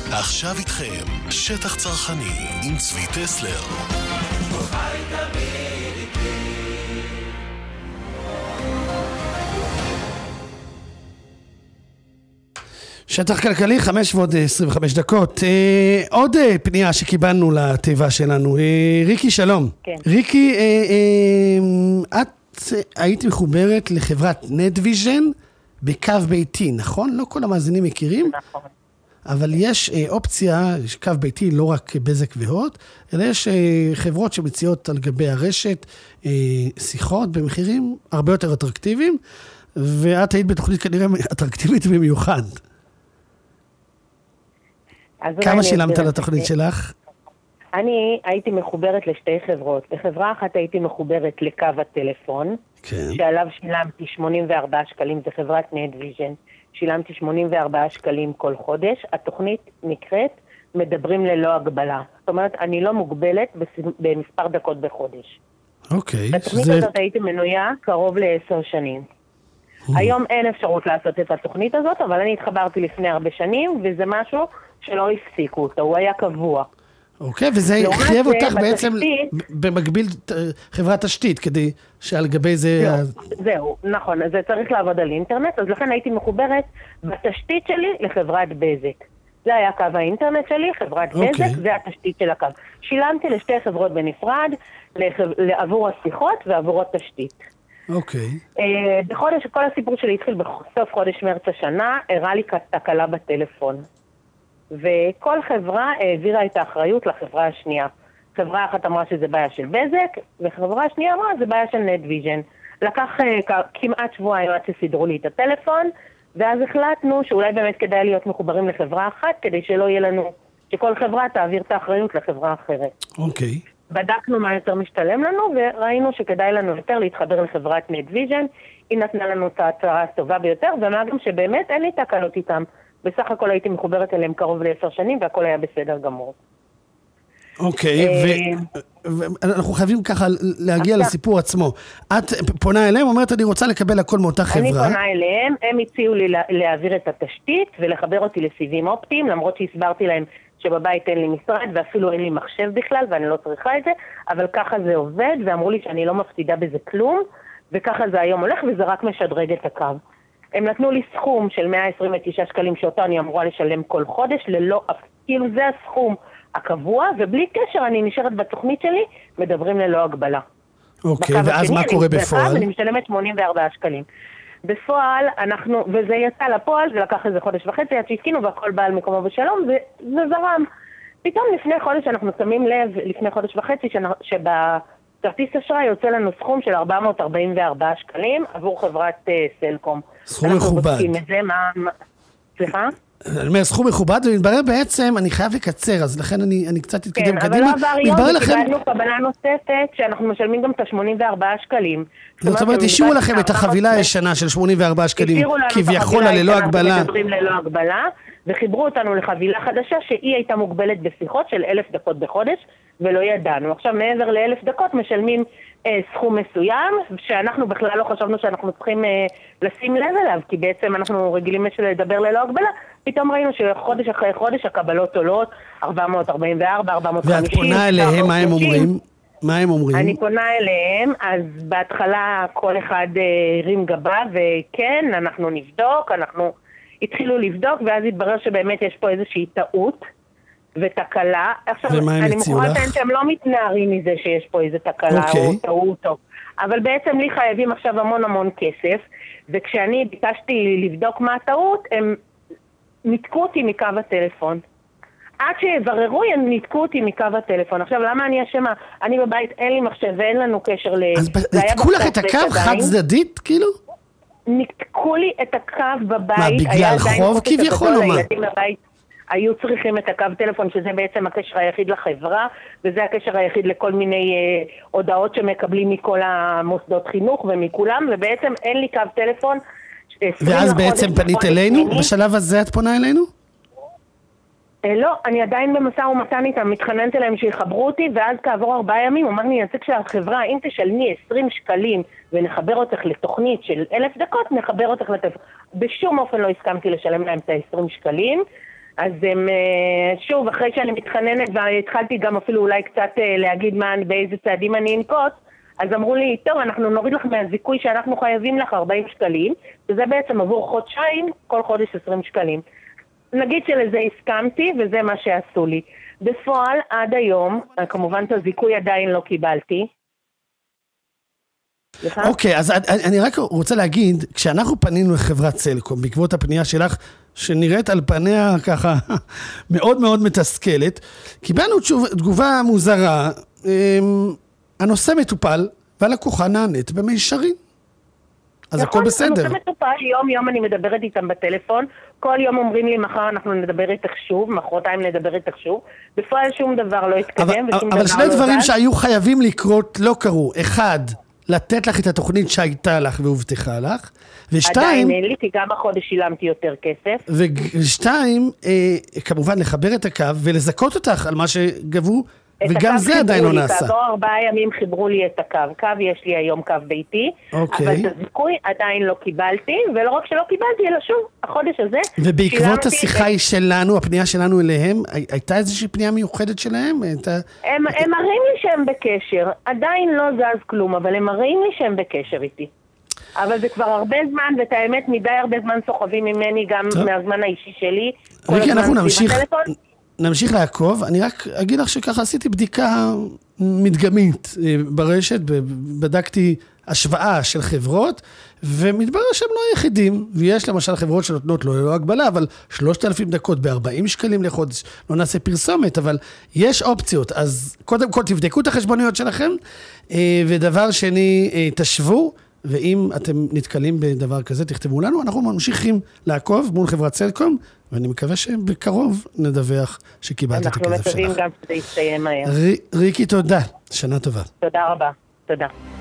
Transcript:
עכשיו איתכם, שטח צרכני עם צבי טסלר. שטח כלכלי, 5:25. עוד פנייה שקיבלנו לתיבה שלנו. ריקי, שלום. כן. ריקי, את היית מחוברת לחברת נטוויז'ן בקו ביתי, נכון? לא כל המאזינים מכירים. נכון. אבל יש אופציה, קו ביתי, לא רק בזק והוט, אלא יש חברות שמציעות על גבי הרשת שיחות במחירים הרבה יותר אטרקטיביים, ואת היית בתוכנית כנראה אטרקטיבית במיוחד. כמה שילמת על התוכנית שלך? אני הייתי מחוברת לשתי חברות. בחברה אחת הייתי מחוברת לקו הטלפון, כן. שעליו שילמתי 84 שקלים, זה חברת נטוויז'ן. שילמתי 84 שקלים כל חודש. התוכנית נקראת מדברים ללא הגבלה. זאת אומרת, אני לא מוגבלת במספר דקות בחודש. אוקיי. בתוכנית הזאת הייתי מנויה קרוב ל10 שנים. היום אין אפשרות לעשות את התוכנית הזאת, אבל אני התחברתי לפני הרבה שנים, וזה משהו שלא הפסיקו אותו, הוא היה קבוע. אוקיי, וזה חייב אותך בעצם במקביל חברת תשתית, כדי שעל גבי זה... זהו, נכון, זה צריך לעבוד על אינטרנט, אז לכן הייתי מחוברת בתשתית שלי לחברת בזק. זה היה קו האינטרנט שלי, חברת בזק, זה התשתית של הקו. שילמתי לשתי חברות בנפרד, עבור השיחות ועבור התשתית. אוקיי. בחודש, כל הסיפור שלי התחיל בסוף חודש מרץ השנה, הראה לי תקלה בטלפון. וכל חברה העבירה את האחריות לחברה השנייה. חברה אחת אמרה שזה בעיה של בזק, וחברה השנייה אמרה זה בעיה של נטוויז'ן. לקח כמעט שבועיים עד שסידרו לי את הטלפון, ואז החלטנו שאולי באמת כדאי להיות מחוברים לחברה אחת, כדי שלא יהיה לנו, שכל חברה תעביר את האחריות לחברה אחרת. אוקיי. בדקנו מה יותר משתלם לנו, וראינו שכדאי לנו יותר להתחבר לחברת נטוויז'ן. היא נתנה לנו את ההצהרה הטובה ביותר, ומה גם שבאמת אין לי תקלות איתם. בסך הכל הייתי מחוברת אליהם קרוב ל10 שנים, והכל היה בסדר גמור. אוקיי, ואנחנו חייבים ככה להגיע לסיפור עצמו. את פונה אליהם, אומרת, אני רוצה לקבל הכל מאותה חברה. אני פונה אליהם, הם הציעו לי להעביר את התשתית, ולחבר אותי לסיבים אופטיים, למרות שהסברתי להם שבבית אין לי משרד, ואפילו אין לי מחשב בכלל, ואני לא צריכה את זה, אבל ככה זה עובד, ואמרו לי שאני לא מפסידה בזה כלום, וככה זה היום הולך, וזה רק משדרג את הקו. הם נתנו לי סכום של 129 שקלים שאותו אני אמורה לשלם כל חודש, ללא, כאילו זה הסכום הקבוע, ובלי קשר אני נשארת בתוכנית שלי, מדברים ללא הגבלה. אוקיי, ואז מה קורה בפועל? אני משלמת 84 שקלים. בפועל אנחנו, וזה יצא לפועל, זה לקח איזה חודש וחצי, עד שהתקינו והכל בא על מקומו בשלום, וזה זרם. פתאום לפני חודש אנחנו שמים לב, לפני חודש וחצי, כרטיס אשראי יוצא לנו סכום של 444 שקלים עבור חברת סלקום. סכום מכובד. סליחה? אני אומר, סכום מכובד, ומתברר בעצם, אני חייב לקצר, אז לכן אני קצת אתקדם קדימה. כן, אבל לא עבר יום, וקיבלנו קבלה נוספת, שאנחנו משלמים גם את ה-84 שקלים. זאת אומרת, השאירו לכם את החבילה הישנה של 84 שקלים, כביכול ללא הגבלה. מדברים ללא הגבלה, וחיברו אותנו לחבילה חדשה, שהיא הייתה מוגבלת בשיחות של 1,000 דקות בחודש, ולא ידענו. עכשיו, מעבר ל1,000 דקות משלמים סכום מסוים, שאנחנו בכלל לא חשבנו שאנחנו צריכים לשים לב אליו, כי בעצם אנחנו רגילים לדבר ללא הגבלה, פתאום ראינו שחודש אחרי חודש הקבלות עולות 444, 450. ואת פונה אליהם, מה הם אומרים? מה הם אומרים? אני פונה אליהם, אז בהתחלה כל אחד הרים גבה, וכן, אנחנו נבדוק, אנחנו התחילו לבדוק, ואז התברר שבאמת יש פה איזושהי טעות, ותקלה. עכשיו, אני מוכרחה לציין שהם לא מתנערים מזה שיש פה איזו תקלה או טעות, אבל בעצם לי חייבים עכשיו המון כסף, וכשאני ביקשתי לבדוק מה הטעות, הם ניתקו אותי מקו הטלפון. עד שיבררו, הם ניתקו אותי מקו הטלפון. עכשיו, למה אני אשמה? אני בבית, אין לי מחשב ואין לנו קשר אז ניתקו לך את הקו חד צדדית, כאילו? ניתקו לי את הקו בבית. מה, בגלל חוב כביכול או מה? הילדים בבית היו צריכים את הקו טלפון, שזה בעצם הקשר היחיד לחברה, וזה הקשר היחיד לכל מיני הודעות שמקבלים מכל המוסדות חינוך ומכולם, ובעצם אין לי קו טלפון. ואז בעצם פנית אלינו? בשלב הזה את פונה אלינו? לא, אני עדיין במשא ומתן איתם, מתחננת אליהם שיחברו אותי, ואז כעבור 4 ימים, אומר לי, יצא כשהחברה, אם תשלמי 20 שקלים, ונחבר אותך לתוכנית של 1,000 דקות, נחבר אותך לטלפון. בשום אופן לא הסכמתי לשלם להם את ה-20 שקלים, אז הם, שוב, אחרי שאני מתחננת, והתחלתי גם אפילו אולי קצת להגיד באיזה צעדים אני אנקוט, אז אמרו לי, טוב, אנחנו נוריד לך מהזיכוי שאנחנו חייבים לך 40 שקלים, וזה בעצם עבור חודשיים, כל חודש 20 שקלים. נגיד שלזה הסכמתי, וזה מה שעשו לי. בפועל, עד היום, כמובן את הזיכוי עדיין לא קיבלתי. אוקיי, אז אני רק רוצה להגיד, כשאנחנו פנינו לחברת סלקום, בעקבות הפנייה שלך, שנראית על פניה ככה מאוד מאוד מתסכלת, קיבלנו תגובה מוזרה, הנושא מטופל, והלקוחה נענית במישרין. אז הכל בסדר. הנושא מטופל, יום אני מדברת איתם בטלפון, כל יום אומרים לי, מחר אנחנו נדבר איתך שוב, מחרתיים נדבר איתך שוב, בפועל שום דבר לא התקדם, אבל שני דברים שהיו חייבים לקרות לא קרו. אחד, לתת לך את התוכנית שהייתה לך והובטחה לך, ושתיים... עדיין אין לי, כי גם החודש שילמתי יותר כסף. ושתיים, כמובן לחבר את הקו ולזכות אותך על מה שגבו, וגם זה עדיין לא נעשה. כעבור 4 ימים חיברו לי את הקו. קו יש לי היום קו ביתי, אבל את הזיכוי עדיין לא קיבלתי, ולא רק שלא קיבלתי, אלא שוב, החודש הזה... ובעקבות השיחה שלנו, הפנייה שלנו אליהם, הייתה איזושהי פנייה מיוחדת שלהם? הם מראים לי שהם בקשר, עדיין לא זז כלום, אבל הם מראים לי שהם בקשר איתי. אבל זה כבר הרבה זמן, ואת האמת מדי הרבה זמן סוחבים ממני, גם מהזמן האישי שלי. ריקי, אנחנו נמשיך לעקוב. אני רק אגיד לך שככה עשיתי בדיקה מדגמית ברשת, בדקתי השוואה של חברות, ומתברר שהם לא היחידים, ויש למשל חברות שנותנות לא הגבלה, אבל 3,000 דקות ב-40 שקלים לחודש, לא נעשה פרסומת, אבל יש אופציות, אז קודם כל תבדקו את החשבוניות שלכם, ודבר שני, תשוו, ואם אתם נתקלים בדבר כזה, תכתבו לנו, אנחנו ממשיכים לעקוב מול חברת סלקום, ואני מקווה שבקרוב נדווח שקיבלת את הכסף שלך. אנחנו מקווים גם שזה יסתיים מהר. ריקי, תודה. שנה טובה. תודה רבה. תודה.